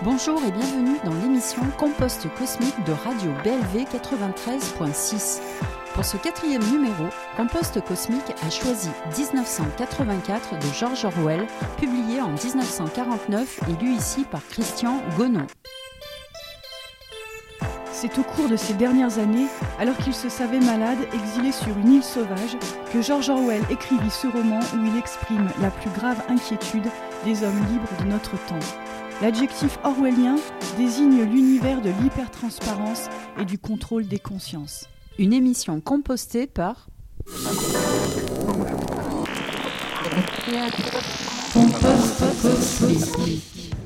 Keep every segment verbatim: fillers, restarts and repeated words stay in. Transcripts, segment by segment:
Bonjour et bienvenue dans l'émission Compost Cosmique de Radio B L V quatre-vingt-treize point six. Pour ce quatrième numéro, Compost Cosmique a choisi dix-neuf cent quatre-vingt-quatre de George Orwell, publié en dix-neuf cent quarante-neuf et lu ici par Christian Gonon. C'est au cours de ces dernières années, alors qu'il se savait malade, exilé sur une île sauvage, que George Orwell écrivit ce roman où il exprime la plus grave inquiétude des hommes libres de notre temps. L'adjectif orwellien désigne l'univers de l'hypertransparence et du contrôle des consciences. Une émission compostée par Compost Cosmique.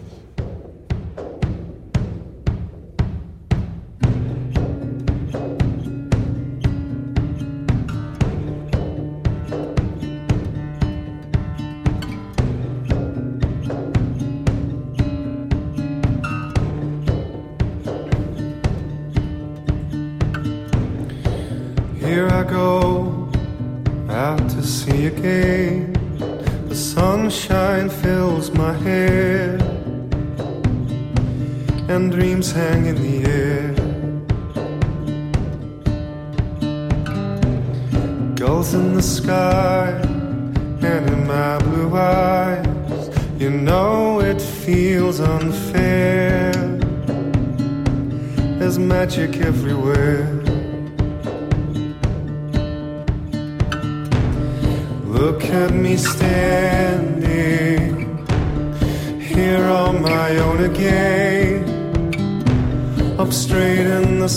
Here I go, out to sea again. The sunshine fills my head, and dreams hang in the air. Gulls in the sky, and in my blue eyes, you know it feels unfair. There's magic everywhere. Look at me standing here on my own again, up straight in the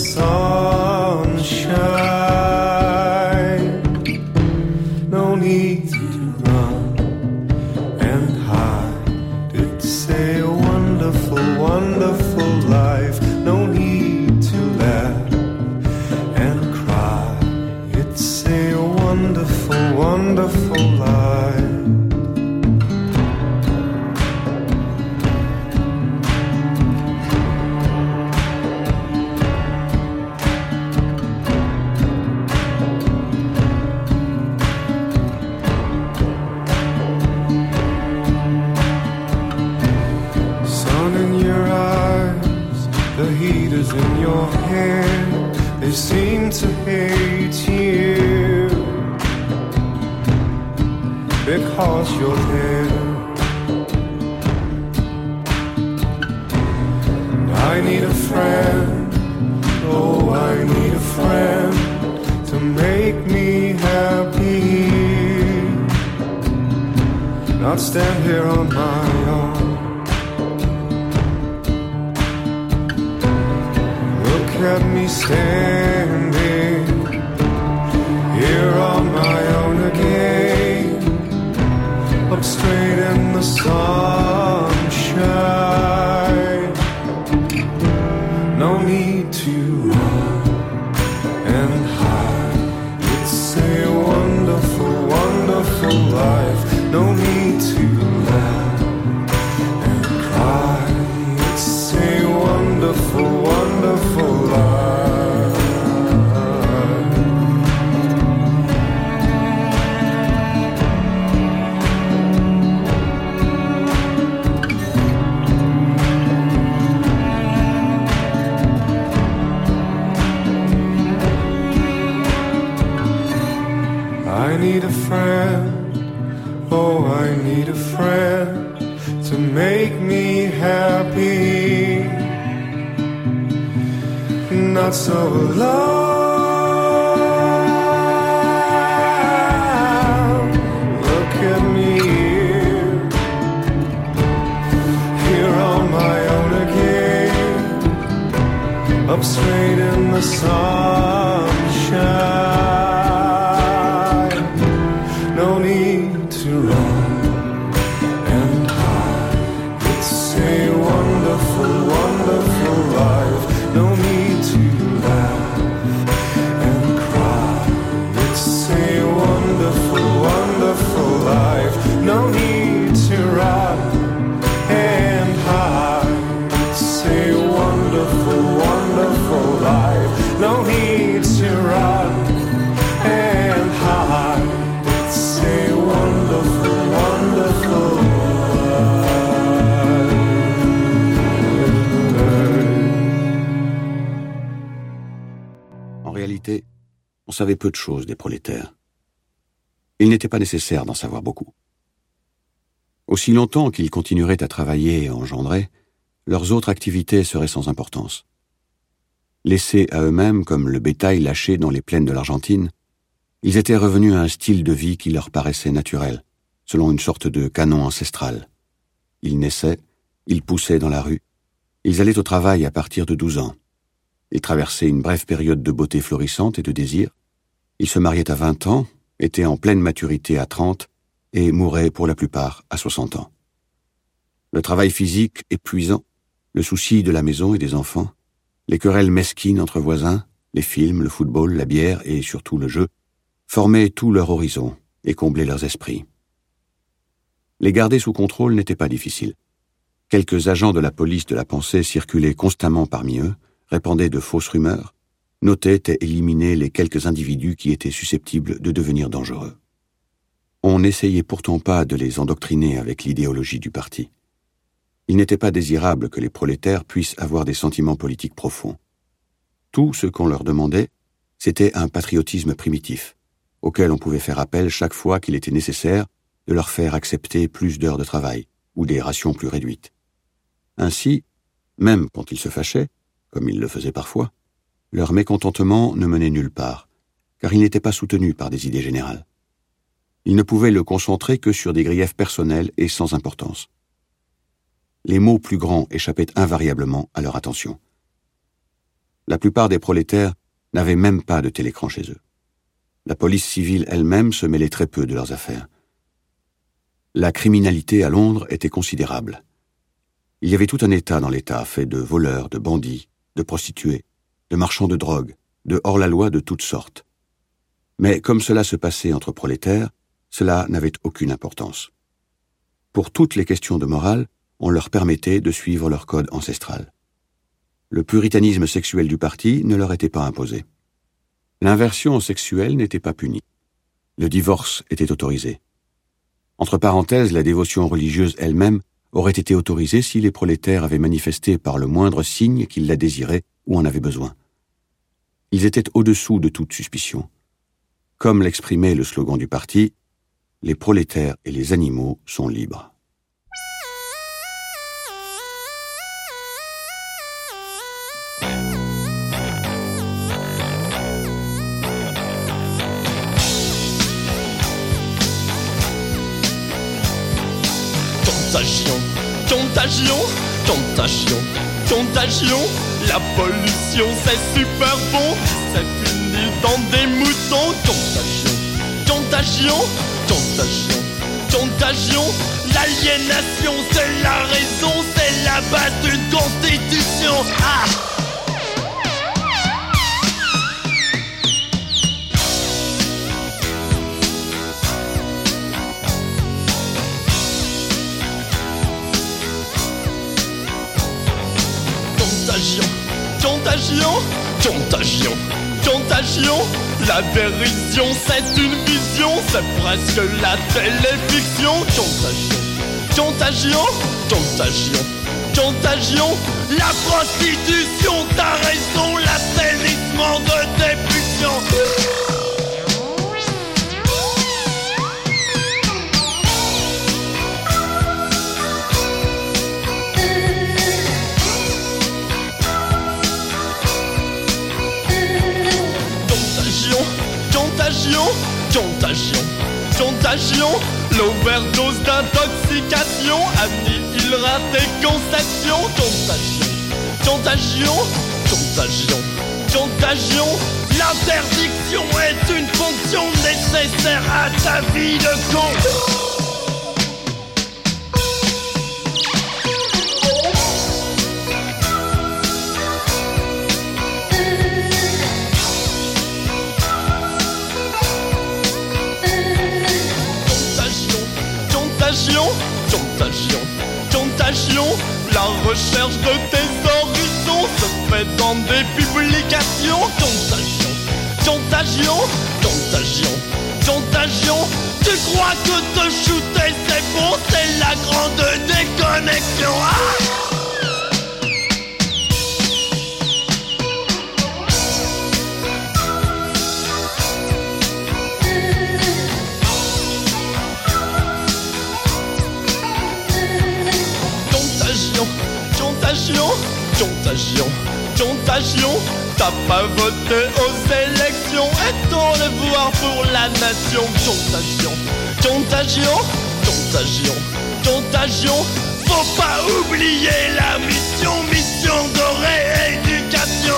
sunshine. No need to run and hide. It's a wonderful, wonderful life. No need to laugh and cry. It's a wonderful, wonderful life. Sun in your eyes, the heat is in your hair. They seem to hate you because you're there. And I need a friend, oh I need a friend to make me happy, not stand here on my own. Look at me standing here on my own again, up straight in the sunshine. No need to run and hide. It's a wonderful, wonderful life. No need to laugh and cry. It's a wonderful, wonderful life. I need a friend, oh I need a friend to make me happy, not so alone. Look at me here, here on my own again, up straight in the sunshine. No need to run and hide. It's a wonderful, wonderful life. No need to laugh and cry. It's a wonderful, wonderful life. No need to run and hide. It's a wonderful, wonderful life. No need to run and hide. It's a wonderful, savait peu de choses des prolétaires. Il n'était pas nécessaire d'en savoir beaucoup. Aussi longtemps qu'ils continueraient à travailler et à engendrer, leurs autres activités seraient sans importance. Laissés à eux-mêmes comme le bétail lâché dans les plaines de l'Argentine, ils étaient revenus à un style de vie qui leur paraissait naturel, selon une sorte de canon ancestral. Ils naissaient, ils poussaient dans la rue, ils allaient au travail à partir de douze ans. Ils traversaient une brève période de beauté florissante et de désir. Ils se mariaient à vingt ans, étaient en pleine maturité à trente et mouraient pour la plupart à soixante ans. Le travail physique épuisant, le souci de la maison et des enfants, les querelles mesquines entre voisins, les films, le football, la bière et surtout le jeu, formaient tout leur horizon et comblaient leurs esprits. Les garder sous contrôle n'était pas difficile. Quelques agents de la police de la pensée circulaient constamment parmi eux, répandaient de fausses rumeurs, notaient et éliminaient les quelques individus qui étaient susceptibles de devenir dangereux. On n'essayait pourtant pas de les endoctriner avec l'idéologie du parti. Il n'était pas désirable que les prolétaires puissent avoir des sentiments politiques profonds. Tout ce qu'on leur demandait, c'était un patriotisme primitif, auquel on pouvait faire appel chaque fois qu'il était nécessaire de leur faire accepter plus d'heures de travail ou des rations plus réduites. Ainsi, même quand ils se fâchaient, comme ils le faisaient parfois, leur mécontentement ne menait nulle part, car il n'était pas soutenu par des idées générales. Ils ne pouvaient le concentrer que sur des griefs personnels et sans importance. Les maux plus grands échappaient invariablement à leur attention. La plupart des prolétaires n'avaient même pas de télécran chez eux. La police civile elle-même se mêlait très peu de leurs affaires. La criminalité à Londres était considérable. Il y avait tout un État dans l'État fait de voleurs, de bandits, de prostituées, de marchands de drogue, de hors-la-loi de toutes sortes. Mais comme cela se passait entre prolétaires, cela n'avait aucune importance. Pour toutes les questions de morale, on leur permettait de suivre leur code ancestral. Le puritanisme sexuel du parti ne leur était pas imposé. L'inversion sexuelle n'était pas punie. Le divorce était autorisé. Entre parenthèses, la dévotion religieuse elle-même aurait été autorisée si les prolétaires avaient manifesté par le moindre signe qu'ils la désiraient ou en avaient besoin. Ils étaient au-dessous de toute suspicion. Comme l'exprimait le slogan du parti, « Les prolétaires et les animaux sont libres ». Contagion, contagion, contagion, contagion. La pollution c'est super bon, c'est fini dans des moutons. Contagion, contagion, contagion, contagion. L'aliénation c'est la raison, c'est la base d'une constitution. Ah! Contagion, contagion, contagion. La dérision c'est une vision, c'est presque la téléfiction. Contagion, contagion, contagion, contagion. La prostitution, t'as raison, l'assainissement de tes pulsions. Contagion, contagion, contagion. L'overdose d'intoxication annihilera tes conceptions. Contagion, contagion, contagion, contagion. L'interdiction est une fonction nécessaire à ta vie de con. Contagion, contagion, la recherche de tes horizons se fait dans des publications. Contagion, contagion, contagion, contagion. Tu crois que te shooter c'est bon, c'est la grande déconnexion. Ah! contagion. T'as pas voté aux élections et ton devoir pour la nation. Contagion, contagion, contagion, contagion. Faut pas oublier la mission, mission de rééducation.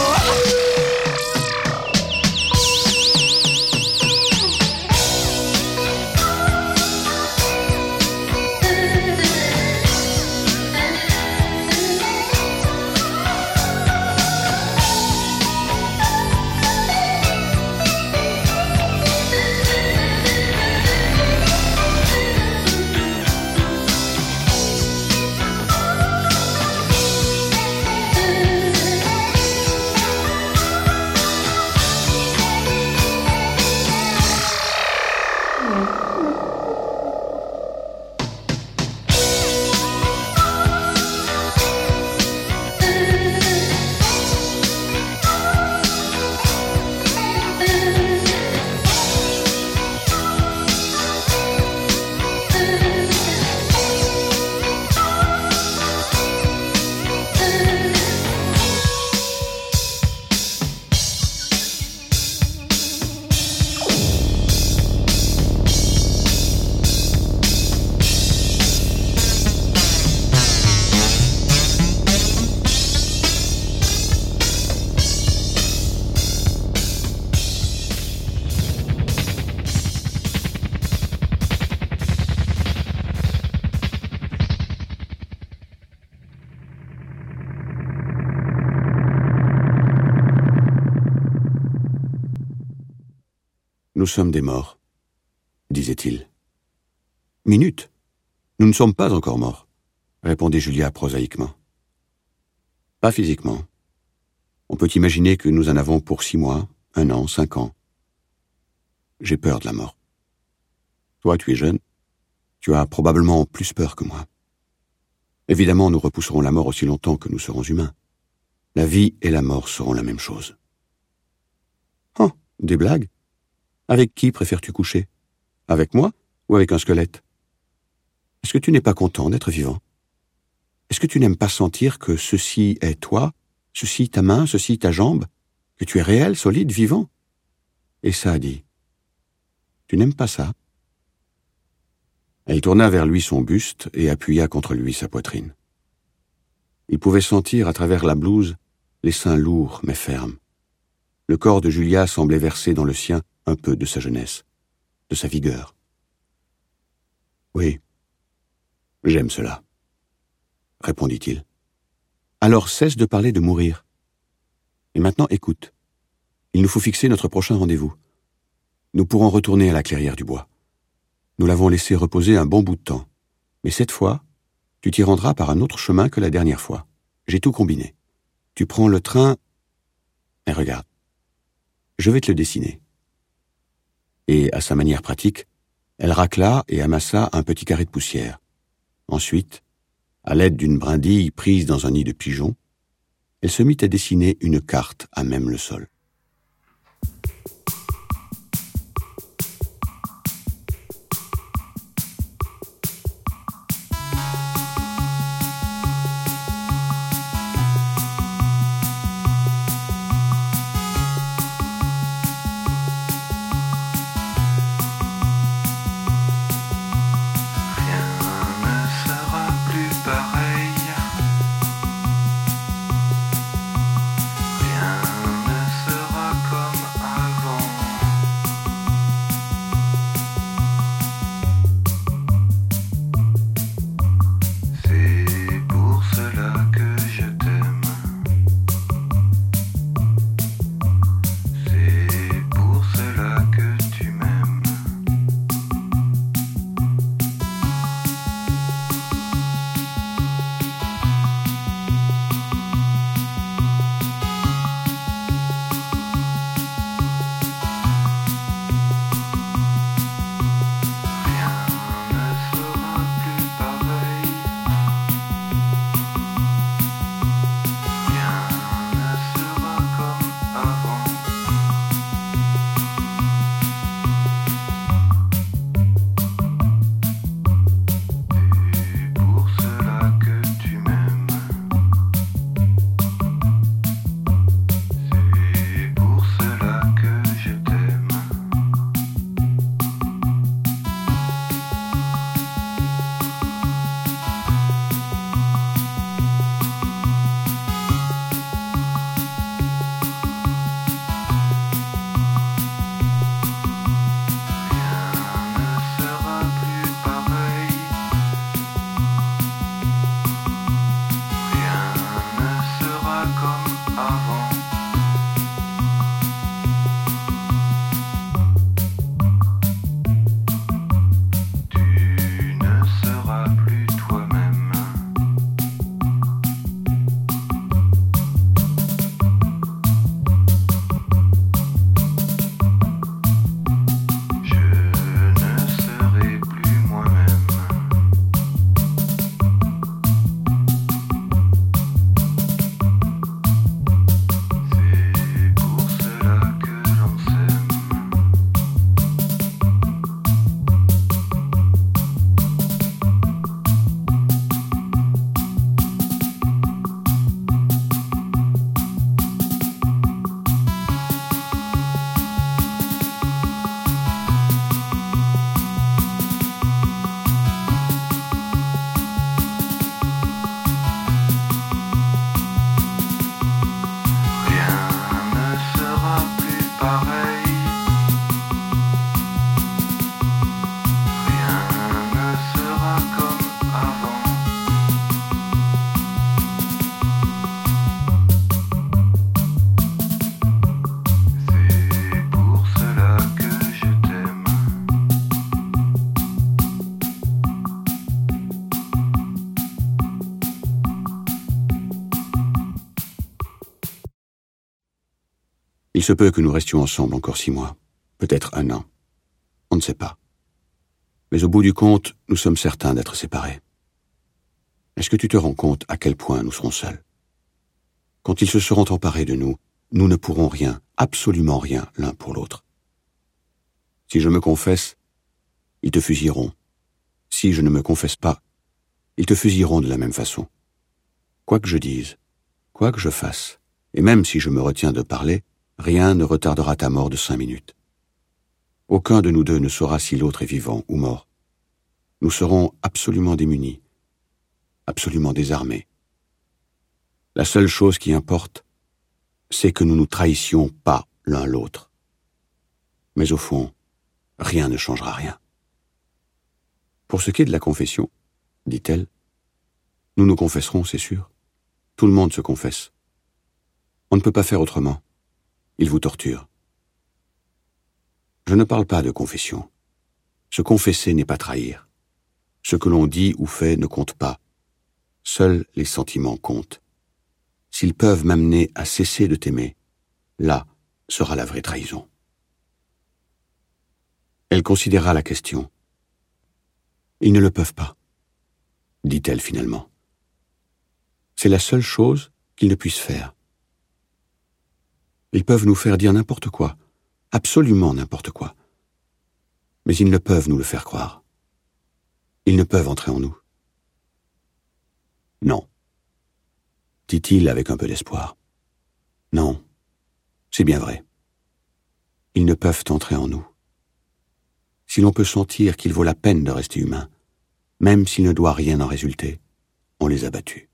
Nous sommes des morts, disait-il. Minute, nous ne sommes pas encore morts, répondait Julia prosaïquement. Pas physiquement. On peut imaginer que nous en avons pour six mois, un an, cinq ans. J'ai peur de la mort. Toi, tu es jeune, tu as probablement plus peur que moi. Évidemment, nous repousserons la mort aussi longtemps que nous serons humains. La vie et la mort seront la même chose. Oh, des blagues? Avec qui préfères-tu coucher? Avec moi ou avec un squelette? Est-ce que tu n'es pas content d'être vivant? Est-ce que tu n'aimes pas sentir que ceci est toi, ceci ta main, ceci ta jambe, que tu es réel, solide, vivant? Et ça dit, tu n'aimes pas ça? Elle tourna vers lui son buste et appuya contre lui sa poitrine. Il pouvait sentir à travers la blouse les seins lourds mais fermes. Le corps de Julia semblait verser dans le sien un peu de sa jeunesse, de sa vigueur. Oui, j'aime cela, répondit-il. Alors cesse de parler de mourir. Et maintenant écoute, il nous faut fixer notre prochain rendez-vous. Nous pourrons retourner à la clairière du bois. Nous l'avons laissé reposer un bon bout de temps, mais cette fois, tu t'y rendras par un autre chemin que la dernière fois. J'ai tout combiné. Tu prends le train... Mais regarde, je vais te le dessiner. Et, à sa manière pratique, elle racla et amassa un petit carré de poussière. Ensuite, à l'aide d'une brindille prise dans un nid de pigeon, elle se mit à dessiner une carte à même le sol. Rien ne se Il se peut que nous restions ensemble encore six mois, peut-être un an. On ne sait pas. Mais au bout du compte, nous sommes certains d'être séparés. Est-ce que tu te rends compte à quel point nous serons seuls? Quand ils se seront emparés de nous, nous ne pourrons rien, absolument rien, l'un pour l'autre. Si je me confesse, ils te fusilleront. Si je ne me confesse pas, ils te fusilleront de la même façon. Quoi que je dise, quoi que je fasse, et même si je me retiens de parler, rien ne retardera ta mort de cinq minutes. Aucun de nous deux ne saura si l'autre est vivant ou mort. Nous serons absolument démunis, absolument désarmés. La seule chose qui importe, c'est que nous nous trahissions pas l'un l'autre. Mais au fond, rien ne changera rien. Pour ce qui est de la confession, dit-elle, nous nous confesserons, c'est sûr. Tout le monde se confesse. On ne peut pas faire autrement. Ils vous torturent. Je ne parle pas de confession. Se confesser n'est pas trahir. Ce que l'on dit ou fait ne compte pas. Seuls les sentiments comptent. S'ils peuvent m'amener à cesser de t'aimer, là sera la vraie trahison. Elle considéra la question. Ils ne le peuvent pas, dit-elle finalement. C'est la seule chose qu'ils ne puissent faire. Ils peuvent nous faire dire n'importe quoi, absolument n'importe quoi. Mais ils ne peuvent nous le faire croire. Ils ne peuvent entrer en nous. Non, dit-il avec un peu d'espoir. Non, c'est bien vrai. Ils ne peuvent entrer en nous. Si l'on peut sentir qu'il vaut la peine de rester humain, même s'il ne doit rien en résulter, on les a battus.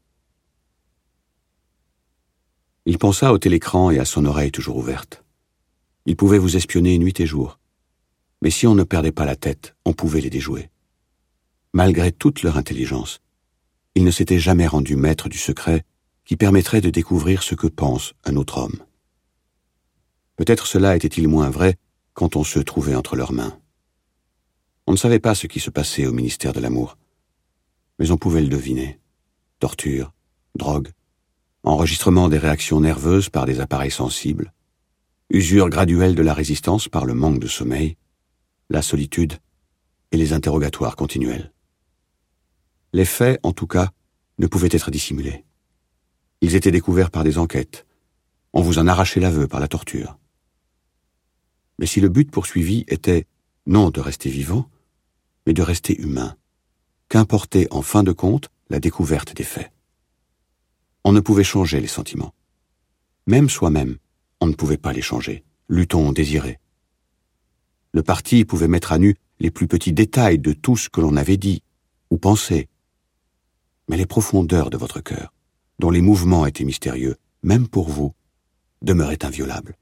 Il pensa au télécran et à son oreille toujours ouverte. Ils pouvaient vous espionner nuit et jour. Mais si on ne perdait pas la tête, on pouvait les déjouer. Malgré toute leur intelligence, ils ne s'étaient jamais rendus maîtres du secret qui permettrait de découvrir ce que pense un autre homme. Peut-être cela était-il moins vrai quand on se trouvait entre leurs mains. On ne savait pas ce qui se passait au ministère de l'amour, mais on pouvait le deviner. Torture, drogue, enregistrement des réactions nerveuses par des appareils sensibles, usure graduelle de la résistance par le manque de sommeil, la solitude et les interrogatoires continuels. Les faits, en tout cas, ne pouvaient être dissimulés. Ils étaient découverts par des enquêtes. On vous en arrachait l'aveu par la torture. Mais si le but poursuivi était non de rester vivant, mais de rester humain, qu'importait en fin de compte la découverte des faits. On ne pouvait changer les sentiments. Même soi-même, on ne pouvait pas les changer, l'eût-on désiré. Le parti pouvait mettre à nu les plus petits détails de tout ce que l'on avait dit ou pensé. Mais les profondeurs de votre cœur, dont les mouvements étaient mystérieux, même pour vous, demeuraient inviolables.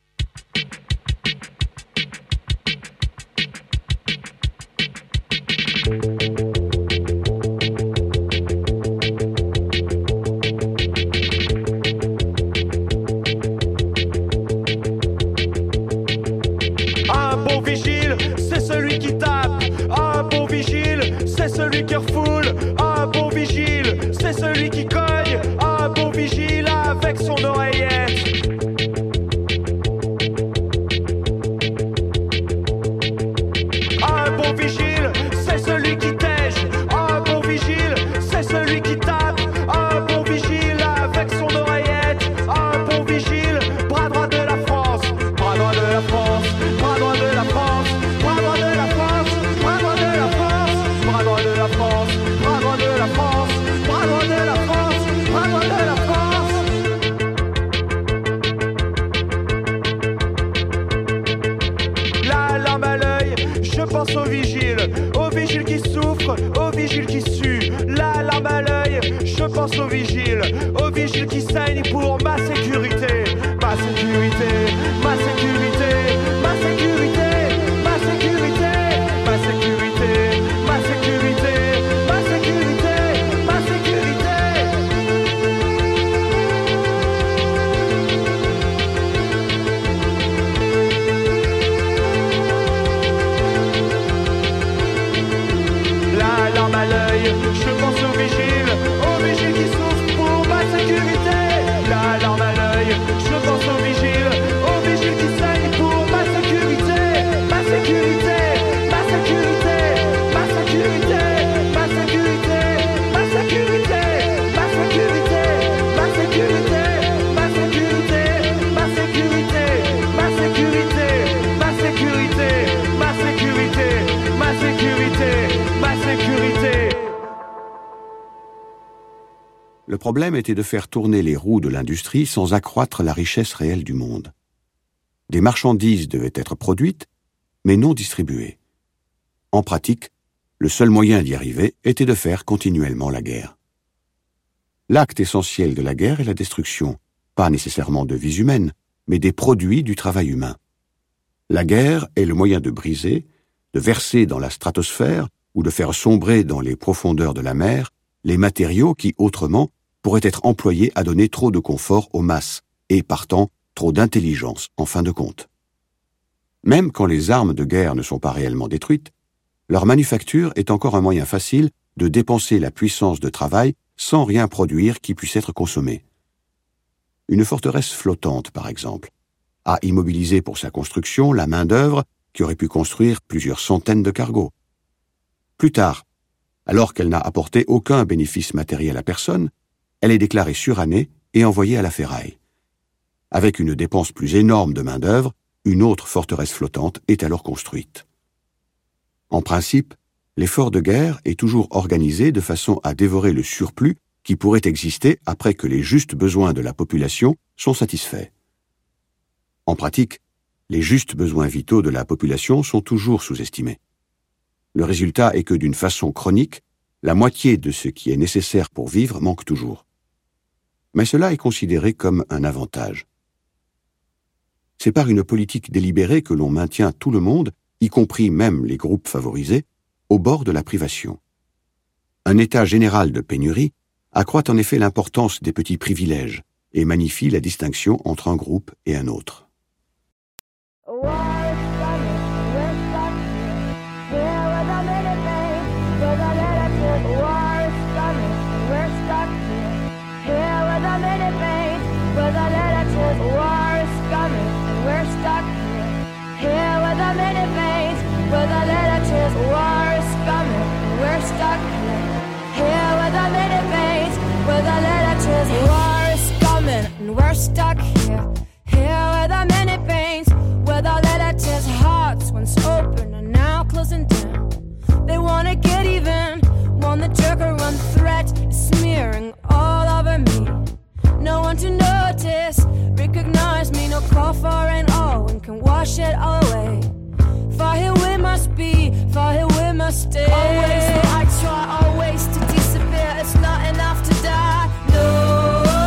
Un bon vigile, c'est celui qui tape. Un bon vigile, c'est celui qui refoule. Un bon vigile, c'est celui qui cogne. Un bon vigile avec son oreillette. Un bon vigile, c'est celui qui tèche. Un bon vigile, c'est celui qui tape. Un bon vigile avec son oreillette. Un bon vigile, bras droit de la France. Bras droit de la France, bras droit de la France. Bras droit de la France, bras droit de la France. Bras droit de la France, bras droit de la France. Bras droit de la France, bras droit de la France. La larme à l'œil, je pense au vigile, au vigile qui souffre, au vigile qui sue. La larme à l'œil, je pense au vigile, au vigile qui saigne pour ma sécurité, ma sécurité, ma sécurité, ma sécurité, ma sécurité, ma sécurité, ma sécurité, ma sécurité, ma sécurité. La larme à l'œil, je pense au vigile, au vigile qui souffre pour ma sécurité. La larme à l'œil, je pense au vigile, au vigile Le problème était de faire tourner les roues de l'industrie sans accroître la richesse réelle du monde. Des marchandises devaient être produites, mais non distribuées. En pratique, le seul moyen d'y arriver était de faire continuellement la guerre. L'acte essentiel de la guerre est la destruction, pas nécessairement de vies humaines, mais des produits du travail humain. La guerre est le moyen de briser, de verser dans la stratosphère ou de faire sombrer dans les profondeurs de la mer les matériaux qui, autrement, pourraient être employés à donner trop de confort aux masses et, partant, trop d'intelligence en fin de compte. Même quand les armes de guerre ne sont pas réellement détruites, leur manufacture est encore un moyen facile de dépenser la puissance de travail sans rien produire qui puisse être consommé. Une forteresse flottante, par exemple, a immobilisé pour sa construction la main-d'œuvre qui aurait pu construire plusieurs centaines de cargos. Plus tard, alors qu'elle n'a apporté aucun bénéfice matériel à personne, elle est déclarée surannée et envoyée à la ferraille. Avec une dépense plus énorme de main-d'œuvre, une autre forteresse flottante est alors construite. En principe, l'effort de guerre est toujours organisé de façon à dévorer le surplus qui pourrait exister après que les justes besoins de la population sont satisfaits. En pratique, les justes besoins vitaux de la population sont toujours sous-estimés. Le résultat est que d'une façon chronique, la moitié de ce qui est nécessaire pour vivre manque toujours. Mais cela est considéré comme un avantage. C'est par une politique délibérée que l'on maintient tout le monde, y compris même les groupes favorisés, au bord de la privation. Un état général de pénurie accroît en effet l'importance des petits privilèges et magnifie la distinction entre un groupe et un autre. We're stuck here, here with our many pains, with our letter tears, hearts once open and now closing down. They wanna get even, want the jerk or one threat is smearing all over me. No one to notice, recognize me, no call for an all, and can wash it all away. For here we must be, for here we must stay. Always will I try, always to disappear, it's not enough to die, no.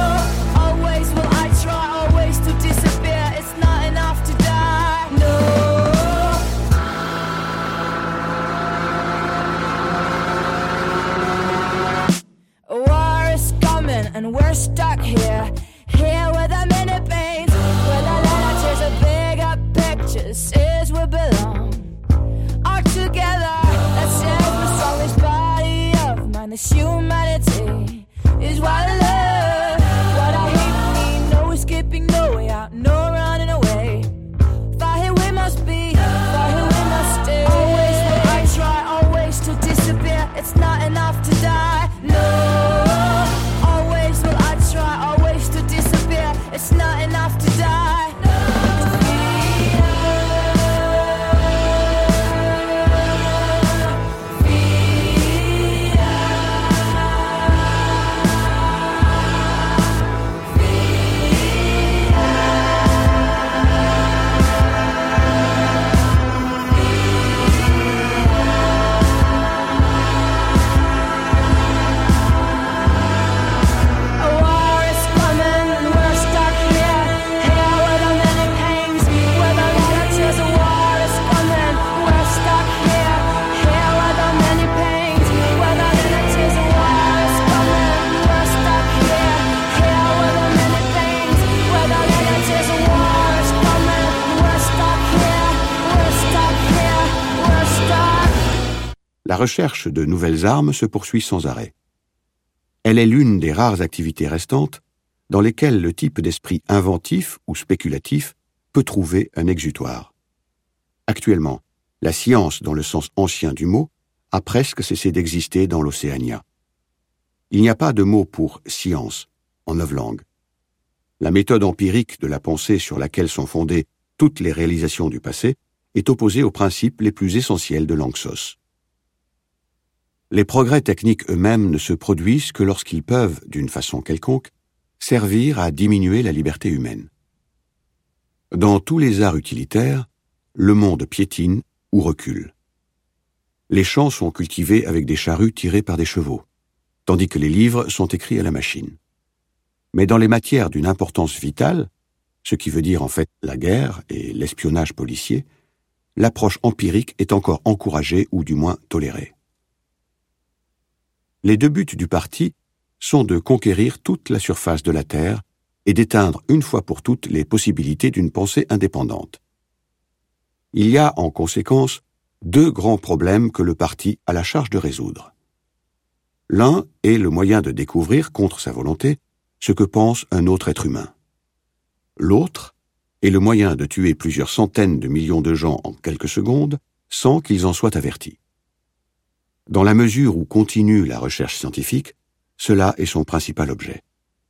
And we're stuck here, here with our many pains, with our little tears of bigger pictures, is we belong. All together, that's it, the strongest body of mine, this humanity is what I love, what I hate, me, no escaping, no way out, no running away. For here we must be, for here we must stay. Always will I try, always to disappear, it's not enough to die, no. It's not enough to die. La recherche de nouvelles armes se poursuit sans arrêt. Elle est l'une des rares activités restantes dans lesquelles le type d'esprit inventif ou spéculatif peut trouver un exutoire. Actuellement, la science, dans le sens ancien du mot, a presque cessé d'exister dans l'Océania. Il n'y a pas de mot pour science en novlangue. La méthode empirique de la pensée sur laquelle sont fondées toutes les réalisations du passé est opposée aux principes les plus essentiels de l'Anxos. Les progrès techniques eux-mêmes ne se produisent que lorsqu'ils peuvent, d'une façon quelconque, servir à diminuer la liberté humaine. Dans tous les arts utilitaires, le monde piétine ou recule. Les champs sont cultivés avec des charrues tirées par des chevaux, tandis que les livres sont écrits à la machine. Mais dans les matières d'une importance vitale, ce qui veut dire en fait la guerre et l'espionnage policier, l'approche empirique est encore encouragée ou du moins tolérée. Les deux buts du parti sont de conquérir toute la surface de la Terre et d'éteindre une fois pour toutes les possibilités d'une pensée indépendante. Il y a, en conséquence, deux grands problèmes que le parti a la charge de résoudre. L'un est le moyen de découvrir, contre sa volonté, ce que pense un autre être humain. L'autre est le moyen de tuer plusieurs centaines de millions de gens en quelques secondes sans qu'ils en soient avertis. Dans la mesure où continue la recherche scientifique, cela est son principal objet.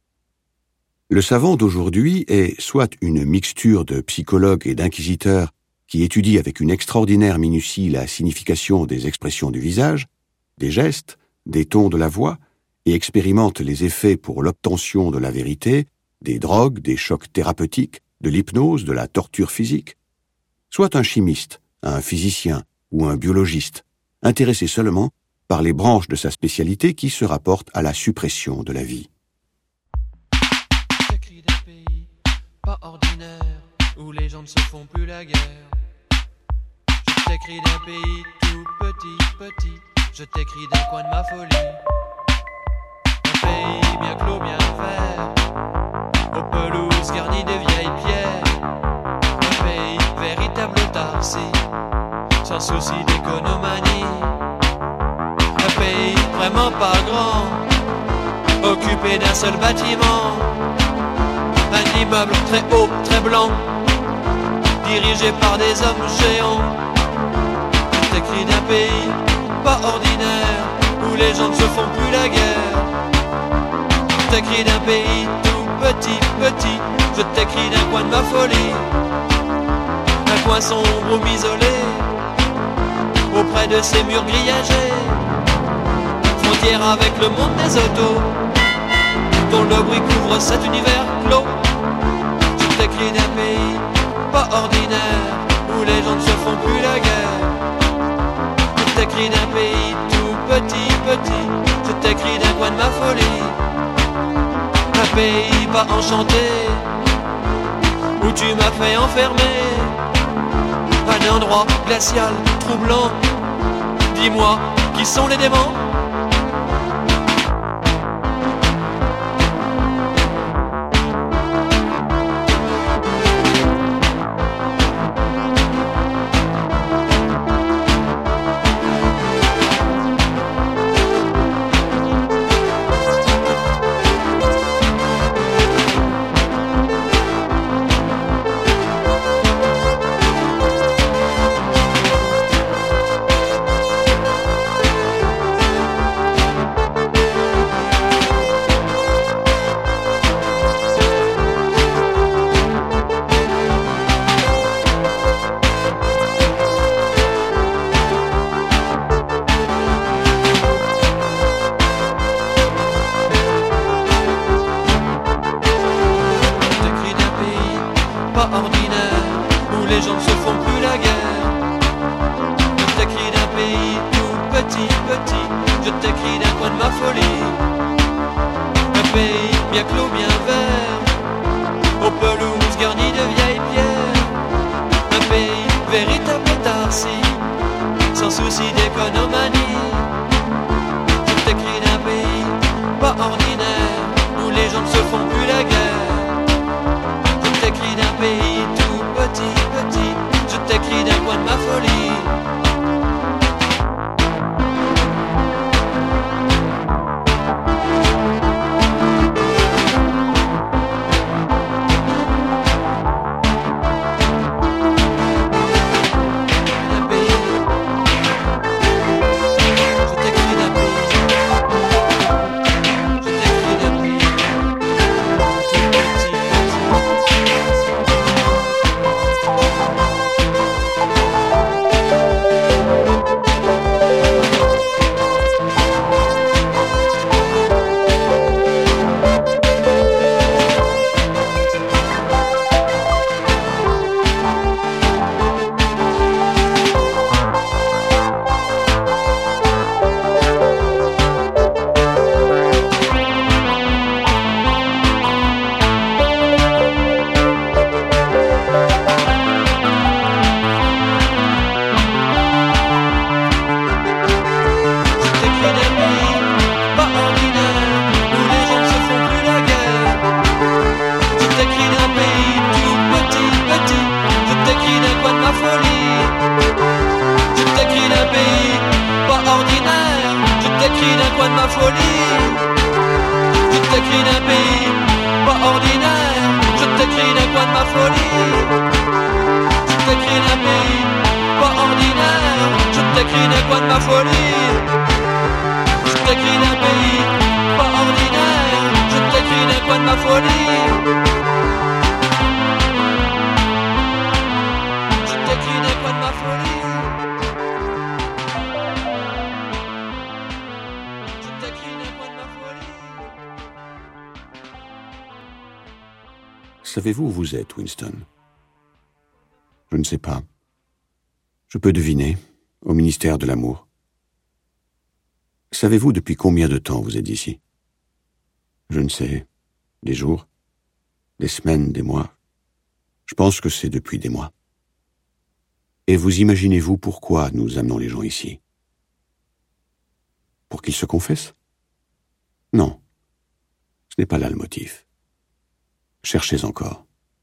Le savant d'aujourd'hui est soit une mixture de psychologue et d'inquisiteur qui étudie avec une extraordinaire minutie la signification des expressions du visage, des gestes, des tons de la voix, et expérimente les effets pour l'obtention de la vérité, des drogues, des chocs thérapeutiques, de l'hypnose, de la torture physique, soit un chimiste, un physicien ou un biologiste, intéressé seulement par les branches de sa spécialité qui se rapportent à la suppression de la vie. J'écris d'un pays pas ordinaire, où les gens ne se font plus la guerre. Je t'écris d'un pays tout petit, petit, je t'écris d'un coin de ma folie. Un pays bien clos, bien vert, aux pelouses garnies de vieilles pierres. Un pays véritable autarcie, sans souci d'économanie. Un pays vraiment pas grand, occupé d'un seul bâtiment. Un immeuble très haut, très blanc, dirigé par des hommes géants. Je t'écris d'un pays pas ordinaire, où les gens ne se font plus la guerre. Je t'écris d'un pays tout petit, petit, je t'écris d'un coin de ma folie. Un coin sombre ou isolé, auprès de ces murs grillagés. Frontière avec le monde des autos, dont le bruit couvre cet univers clos. Je t'écris d'un pays pas ordinaire, où les gens ne se font plus la guerre. Je t'écris d'un pays tout petit, petit, je t'écris d'un coin de ma folie. Un pays pas enchanté, où tu m'as fait enfermer. Un endroit glacial, troublant, dis-moi, qui sont les démons? d'un coin de ma folie. Je t'écris d'un pays pas ordinaire. Je t'écris d'un coin de ma folie. Je t'écris d'un pays pas ordinaire. Je t'écris d'un coin de ma folie. Je t'écris d'un pays pas ordinaire. Je t'écris d'un coin de ma folie. Je t'écris d'un coin de ma folie. Je t'écris d'un coin de ma folie. Savez-vous où vous êtes, Winston? Je ne sais pas. Je peux deviner, au ministère de l'Amour. Savez-vous depuis combien de temps vous êtes ici? Je ne sais. Des jours, des semaines, des mois. Je pense que c'est depuis des mois. Et vous imaginez-vous pourquoi nous amenons les gens ici? Pour qu'ils se confessent? Non. Ce n'est pas là le motif. Cherchez encore.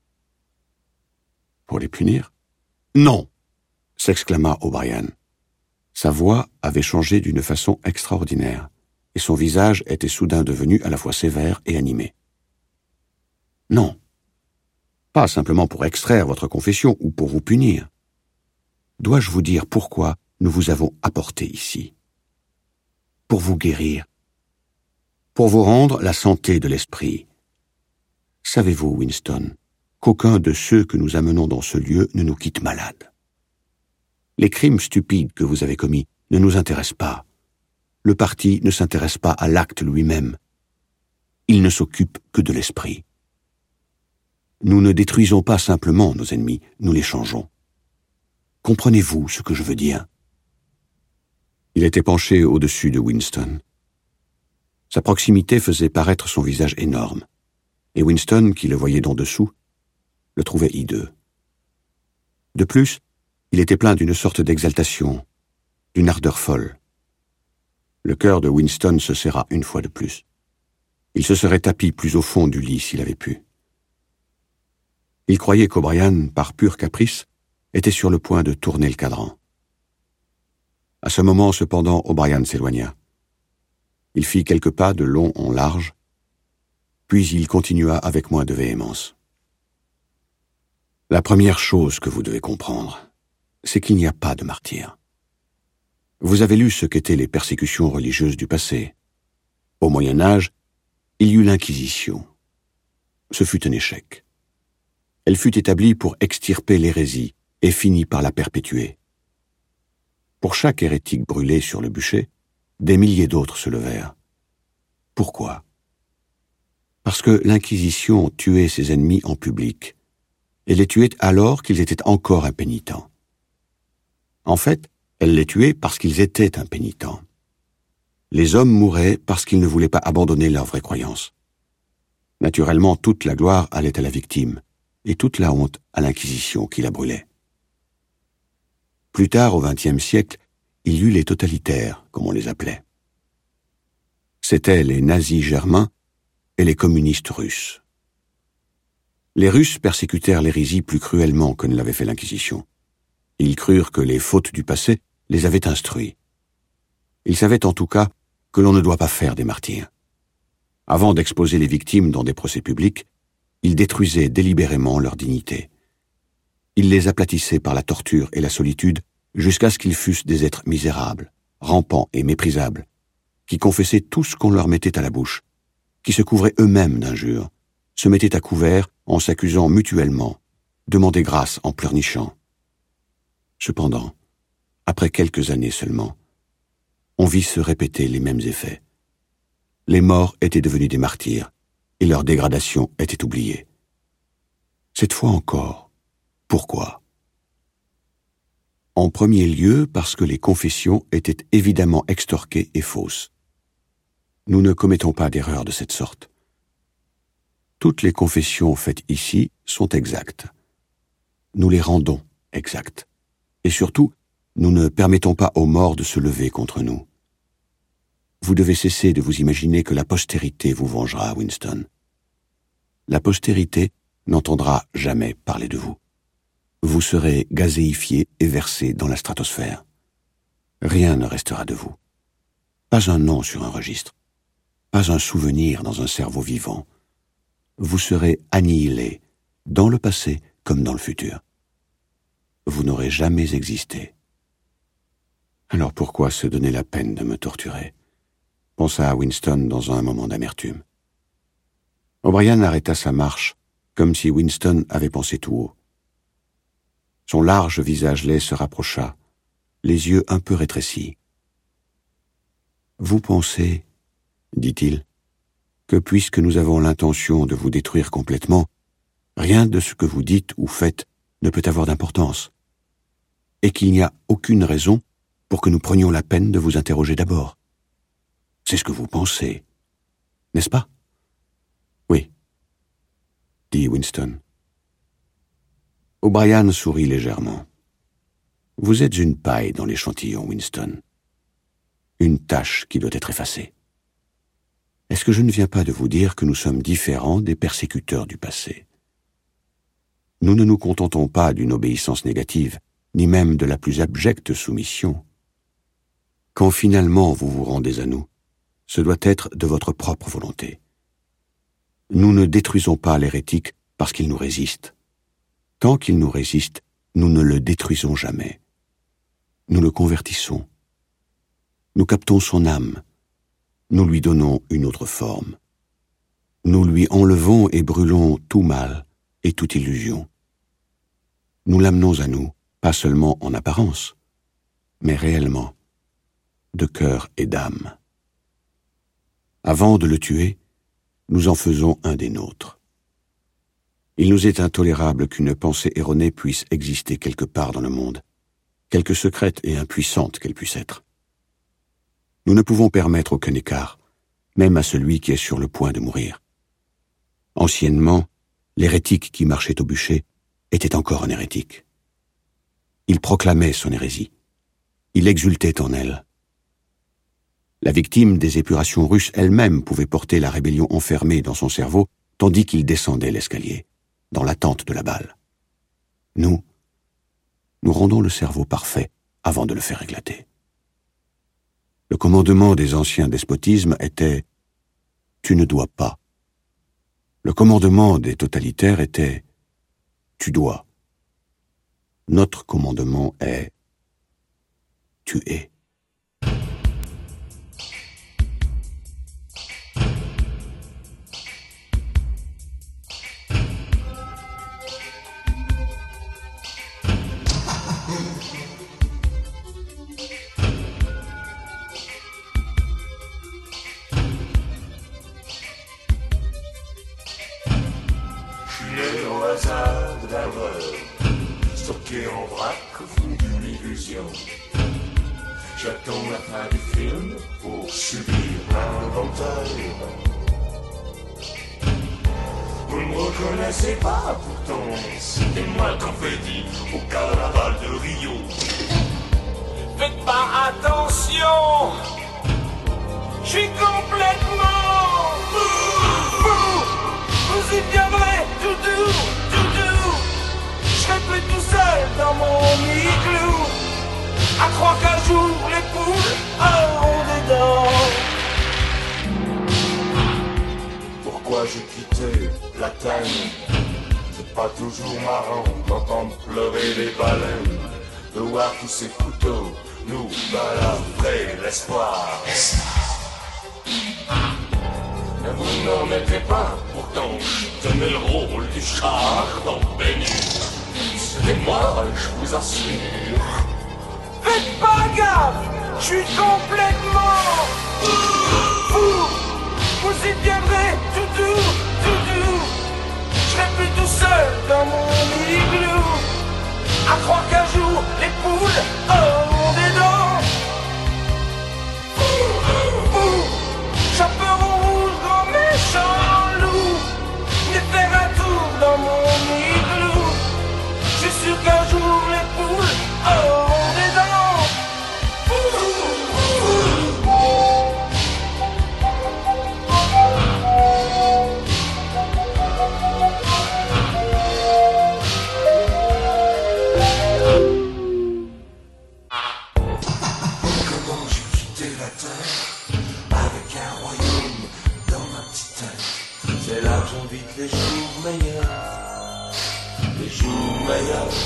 Pour les punir? Non! S'exclama O'Brien. Sa voix avait changé d'une façon extraordinaire, et son visage était soudain devenu à la fois sévère et animé. Non. Pas simplement pour extraire votre confession ou pour vous punir. Dois-je vous dire pourquoi nous vous avons apporté ici? Pour vous guérir. Pour vous rendre la santé de l'esprit. Savez-vous, Winston, qu'aucun de ceux que nous amenons dans ce lieu ne nous quitte malade. Les crimes stupides que vous avez commis ne nous intéressent pas. Le parti ne s'intéresse pas à l'acte lui-même. Il ne s'occupe que de l'esprit. Nous ne détruisons pas simplement nos ennemis, nous les changeons. Comprenez-vous ce que je veux dire? Il était penché au-dessus de Winston. Sa proximité faisait paraître son visage énorme, et Winston, qui le voyait d'en dessous, le trouvait hideux. De plus, il était plein d'une sorte d'exaltation, d'une ardeur folle. Le cœur de Winston se serra une fois de plus. Il se serait tapi plus au fond du lit s'il avait pu. Il croyait qu'O'Brien, par pur caprice, était sur le point de tourner le cadran. À ce moment, cependant, O'Brien s'éloigna. Il fit quelques pas de long en large, puis il continua avec moins de véhémence. La première chose que vous devez comprendre, c'est qu'il n'y a pas de martyrs. Vous avez lu ce qu'étaient les persécutions religieuses du passé. Au Moyen Âge, il y eut l'Inquisition. Ce fut un échec. Elle fut établie pour extirper l'hérésie et finit par la perpétuer. Pour chaque hérétique brûlé sur le bûcher, des milliers d'autres se levèrent. Pourquoi? Parce que l'Inquisition tuait ses ennemis en public, et les tuait alors qu'ils étaient encore impénitents. En fait, elle les tuait parce qu'ils étaient impénitents. Les hommes mouraient parce qu'ils ne voulaient pas abandonner leur vraie croyance. Naturellement, toute la gloire allait à la victime, et toute la honte à l'Inquisition qui la brûlait. Plus tard, au vingtième siècle, il y eut les totalitaires, comme on les appelait. C'étaient les nazis germains et les communistes russes. Les Russes persécutèrent l'hérésie plus cruellement que ne l'avait fait l'Inquisition. Ils crurent que les fautes du passé les avaient instruits. Ils savaient en tout cas que l'on ne doit pas faire des martyrs. Avant d'exposer les victimes dans des procès publics, ils détruisaient délibérément leur dignité. Ils les aplatissaient par la torture et la solitude jusqu'à ce qu'ils fussent des êtres misérables, rampants et méprisables, qui confessaient tout ce qu'on leur mettait à la bouche, qui se couvraient eux-mêmes d'injures, se mettaient à couvert en s'accusant mutuellement, demandaient grâce en pleurnichant. Cependant, après quelques années seulement, on vit se répéter les mêmes effets. Les morts étaient devenus des martyrs, et leur dégradation était oubliée. Cette fois encore, pourquoi? En premier lieu, parce que les confessions étaient évidemment extorquées et fausses. Nous ne commettons pas d'erreur de cette sorte. Toutes les confessions faites ici sont exactes. Nous les rendons exactes. Et surtout, nous ne permettons pas aux morts de se lever contre nous. Vous devez cesser de vous imaginer que la postérité vous vengera, Winston. La postérité n'entendra jamais parler de vous. Vous serez gazéifié et versé dans la stratosphère. Rien ne restera de vous. Pas un nom sur un registre, pas un souvenir dans un cerveau vivant. Vous serez annihilé, dans le passé comme dans le futur. Vous n'aurez jamais existé. Alors pourquoi se donner la peine de me torturer ? Pensa Winston dans un moment d'amertume. O'Brien arrêta sa marche, comme si Winston avait pensé tout haut. Son large visage laid se rapprocha, les yeux un peu rétrécis. « Vous pensez, dit-il, que puisque nous avons l'intention de vous détruire complètement, rien de ce que vous dites ou faites ne peut avoir d'importance, et qu'il n'y a aucune raison pour que nous prenions la peine de vous interroger d'abord. C'est ce que vous pensez, n'est-ce pas ? » ?»« Oui, » dit Winston. O'Brien sourit légèrement. « Vous êtes une paille dans l'échantillon, Winston. Une tache qui doit être effacée. Est-ce que je ne viens pas de vous dire que nous sommes différents des persécuteurs du passé ? Nous ne nous contentons pas d'une obéissance négative, ni même de la plus abjecte soumission. Quand finalement vous vous rendez à nous, ce doit être de votre propre volonté. Nous ne détruisons pas l'hérétique parce qu'il nous résiste. Tant qu'il nous résiste, nous ne le détruisons jamais. Nous le convertissons. Nous captons son âme. Nous lui donnons une autre forme. Nous lui enlevons et brûlons tout mal et toute illusion. Nous l'amenons à nous, pas seulement en apparence, mais réellement, de cœur et d'âme. Avant de le tuer, nous en faisons un des nôtres. Il nous est intolérable qu'une pensée erronée puisse exister quelque part dans le monde, quelque secrète et impuissante qu'elle puisse être. Nous ne pouvons permettre aucun écart, même à celui qui est sur le point de mourir. Anciennement, l'hérétique qui marchait au bûcher était encore un hérétique. Il proclamait son hérésie. Il exultait en elle. La victime des épurations russes elle-même pouvait porter la rébellion enfermée dans son cerveau tandis qu'il descendait l'escalier, dans l'attente de la balle. Nous, nous rendons le cerveau parfait avant de le faire éclater. Le commandement des anciens despotismes était « tu ne dois pas ». Le commandement des totalitaires était « tu dois ». Notre commandement est « tu es ». Stocké en vrac au fond d'une illusion. J'attends la fin du film pour subir l'inventaire. Vous ne me reconnaissez pas, pourtant c'était moi confetti au carnaval de Rio. Faites pas attention, je suis complètement fou, fou. Vous y viendrez tout doux, tout doux. Je serai plus tout seul dans mon igloo, à croire qu'un jour les poules auront des dents. Pourquoi j'ai quitté la Terre? C'est pas toujours marrant d'entendre pleurer les baleines, de voir tous ces couteaux nous balafrer l'espoir. Mais vous n'en mettez pas, pourtant je tenais le rôle du char dans Bénu. C'était moi, je vous assure. Faites pas gaffe, je suis complètement fou. Vous y viendrez tout doux, tout doux. Je serai plus tout seul dans mon igloo, à croire qu'un jour les poules auront des dents. Chaperon rouge, grand méchant loup, venez faire un tour dans mon igloo. Je suis sûr qu'un jour les poules auront des dents. j'invite les jours meilleurs, les jours meilleurs.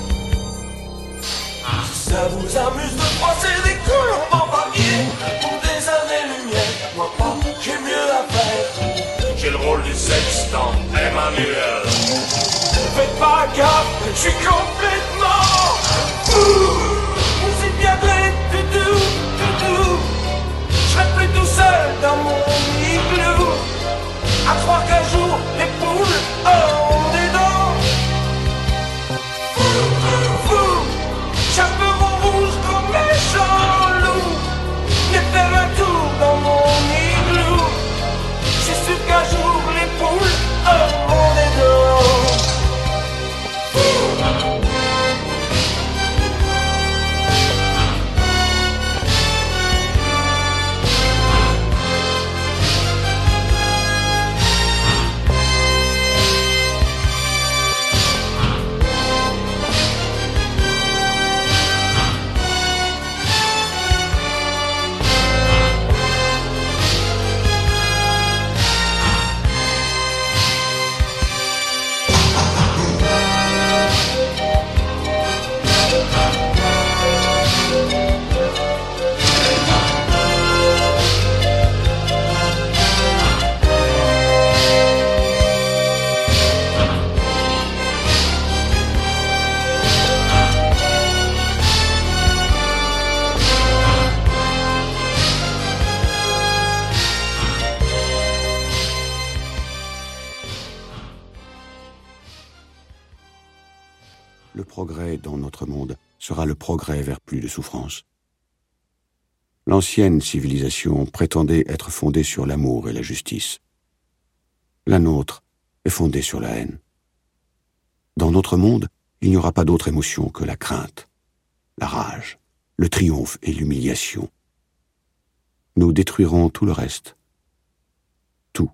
Si ça vous amuse de froisser des colombes en papier pour des années-lumière, moi pas, j'ai mieux à faire. J'ai le rôle du sextant Emmanuel. Faites pas gaffe, je suis complètement fou. C'est bien vrai, toutou, toutou. Je serai plus tout seul dans mon igloo. À croire qu'un jour les poules auront des dents. Fou, fou, chaperon rouge comme les jaloux. Viens faire un tour dans mon igloo. Je suis sûr qu'un jour les poules auront des dents. Fou. Le progrès dans notre monde sera le progrès vers plus de souffrance. L'ancienne civilisation prétendait être fondée sur l'amour et la justice. La nôtre est fondée sur la haine. Dans notre monde, il n'y aura pas d'autre émotion que la crainte, la rage, le triomphe et l'humiliation. Nous détruirons tout le reste. Tout.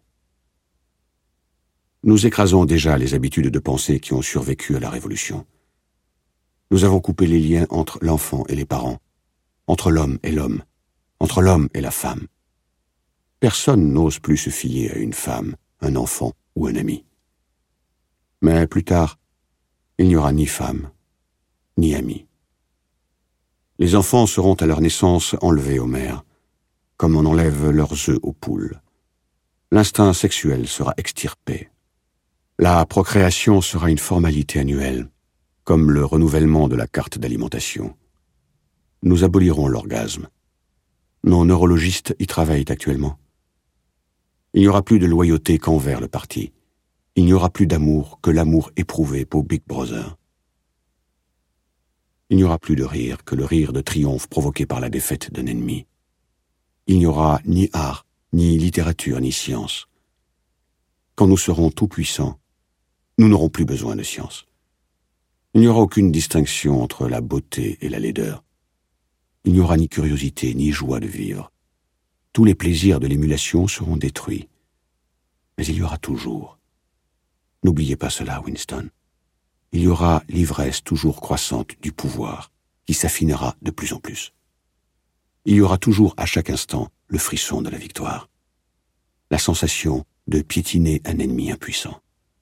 Nous écrasons déjà les habitudes de pensée qui ont survécu à la Révolution. Nous avons coupé les liens entre l'enfant et les parents, entre l'homme et l'homme, entre l'homme et la femme. Personne n'ose plus se fier à une femme, un enfant ou un ami. Mais plus tard, il n'y aura ni femme, ni ami. Les enfants seront à leur naissance enlevés aux mères, comme on enlève leurs œufs aux poules. L'instinct sexuel sera extirpé. La procréation sera une formalité annuelle, comme le renouvellement de la carte d'alimentation. Nous abolirons l'orgasme. Nos neurologistes y travaillent actuellement. Il n'y aura plus de loyauté qu'envers le parti. Il n'y aura plus d'amour que l'amour éprouvé pour Big Brother. Il n'y aura plus de rire que le rire de triomphe provoqué par la défaite d'un ennemi. Il n'y aura ni art, ni littérature, ni science. Quand nous serons tout-puissants, nous n'aurons plus besoin de science. Il n'y aura aucune distinction entre la beauté et la laideur. Il n'y aura ni curiosité, ni joie de vivre. Tous les plaisirs de l'émulation seront détruits. Mais il y aura toujours. N'oubliez pas cela, Winston. Il y aura l'ivresse toujours croissante du pouvoir, qui s'affinera de plus en plus. Il y aura toujours à chaque instant le frisson de la victoire, la sensation de piétiner un ennemi impuissant.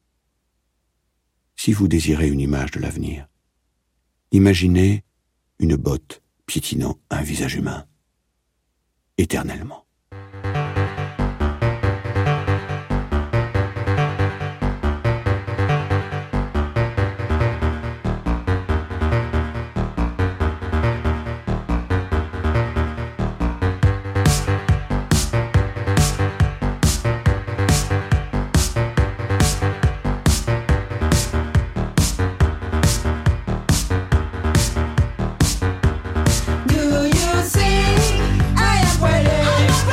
Si vous désirez une image de l'avenir, imaginez une botte piétinant un visage humain, éternellement. Do you see? I am waiting.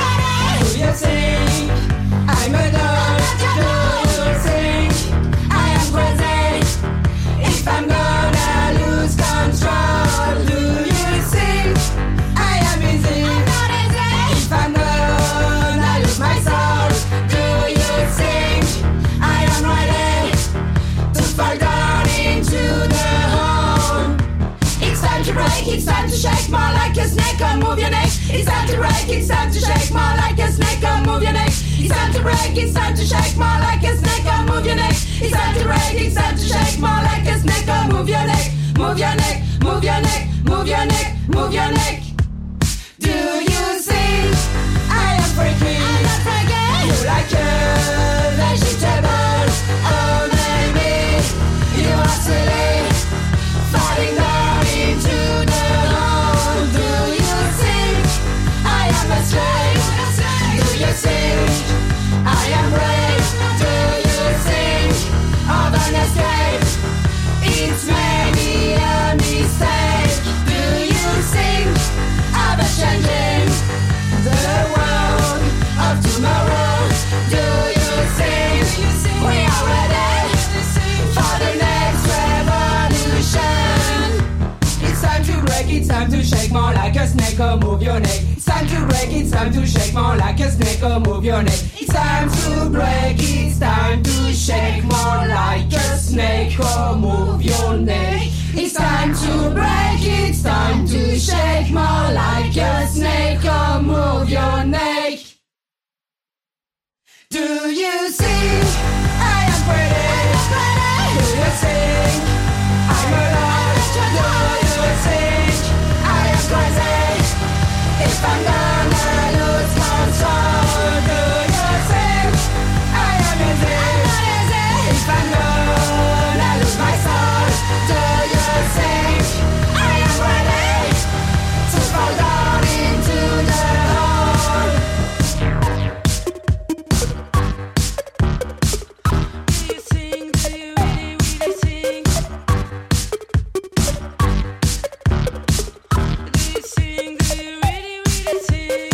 to break, it's time to shake more like a snake or move your neck. It's time to break, it's time to shake more like a snake or move your neck. Move your neck, move your neck, move your neck, move your neck. Do you see? I am freaky. I'm not freaky. You like a vegetable. Oh baby, you are silly. Falling down into the hole. Do you think I am a slave? Do you think I am brave? Do you think of an escape? It's maybe a mistake. Do you think of a changing the world of tomorrow? Do you think we are ready for the next revolution? It's time to break, it's time to shake more like a snake or move your neck. It's time to break, it's time to shake more like a snake or move your neck. It's time to break, it's time to shake more like a snake or move your neck. It's time to break, it's time to shake more like a snake or move your neck. Do you see I am pretty? Do you think I'm alone? Do you think I am crazy? If I'm gonna lose control, do you think I am easy? If I'm gonna lose my soul, do you think I am ready to fall down into the hole? Do you think, do you really, really think? Do you think, do you really, really think?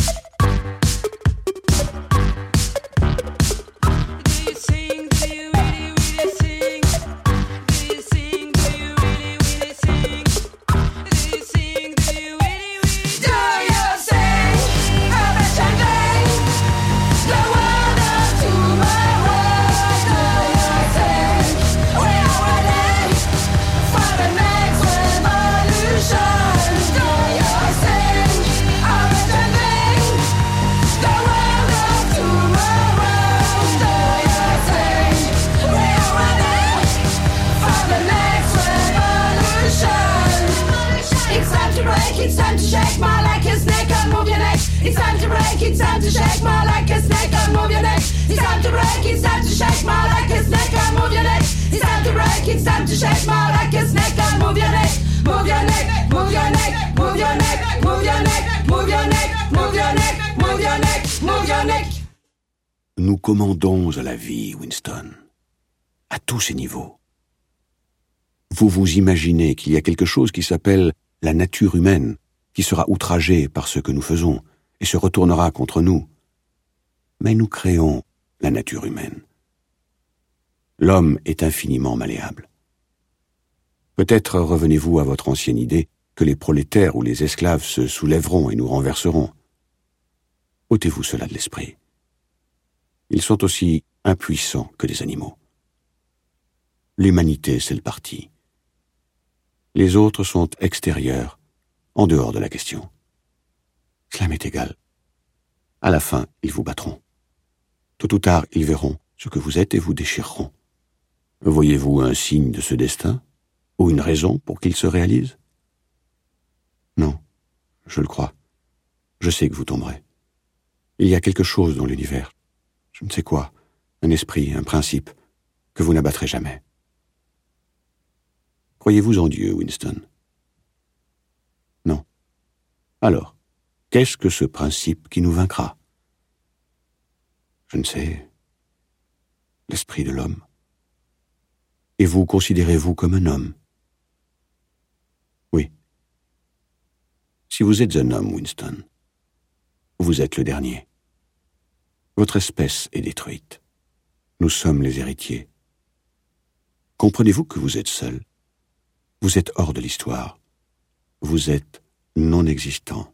Do you think, do you really, really think? Do you think, do you really, really think? Do you think, do you really, really think? Do you think of a changing the world of tomorrow? Do you think we are ready for the next revolution? Do you think of a changing the world of tomorrow? Do you think we are ready for the next revolution? It's time to break, it's time to shake more like a snake or move your neck. It's time to break, it's time to shake more like a snake or move your neck. It's time to break, it's time to shake more like a snake or move your neck. It's time to break, it's time to shake more like a snake or move your neck. Move your neck, move your neck, move your neck, move your neck, move your neck, move your neck, move your neck, move your neck. Nous commandons à la vie, Winston, à tous ses niveaux. Vous vous imaginez qu'il y a quelque chose qui s'appelle la nature humaine, qui sera outragée par ce que nous faisons et se retournera contre nous. Mais nous créons la nature humaine. L'homme est infiniment malléable. Peut-être revenez-vous à votre ancienne idée que les prolétaires ou les esclaves se soulèveront et nous renverseront. Ôtez-vous cela de l'esprit. Ils sont aussi impuissants que des animaux. L'humanité, c'est le parti. Les autres sont extérieurs, en dehors de la question. Cela m'est égal. À la fin, ils vous battront. Tôt ou tard, ils verront ce que vous êtes et vous déchireront. Voyez-vous un signe de ce destin, ou une raison pour qu'il se réalise? Non, je le crois. Je sais que vous tomberez. Il y a quelque chose dans l'univers, je ne sais quoi, un esprit, un principe, que vous n'abattrez jamais. Croyez-vous en Dieu, Winston? Non. Alors, qu'est-ce que ce principe qui nous vaincra? Je ne sais. L'esprit de l'homme. Et vous considérez-vous comme un homme? Oui. Si vous êtes un homme, Winston, vous êtes le dernier. Votre espèce est détruite. Nous sommes les héritiers. Comprenez-vous que vous êtes seul? Vous êtes hors de l'histoire. Vous êtes non existant.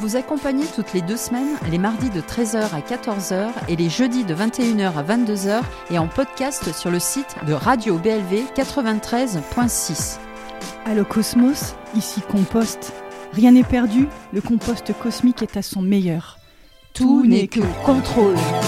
vous accompagner toutes les deux semaines, les mardis de treize heures à quatorze heures et les jeudis de vingt et une heures à vingt-deux heures et en podcast sur le site de Radio B L V quatre-vingt-treize point six. Allo Cosmos, ici Compost. Rien n'est perdu, le compost cosmique est à son meilleur. Tout n'est que contrôle.